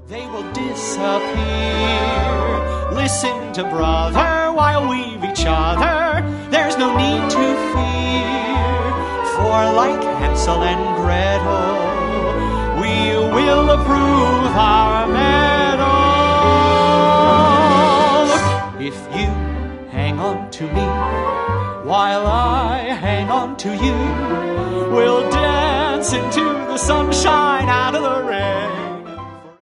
they will disappear. Listen to brother while we've each other. There's no need to fear. For like Hansel and Gretel, we will approve our medal. If you hang on to me while I hang on to you, we'll dance into the sunshine out of the rain.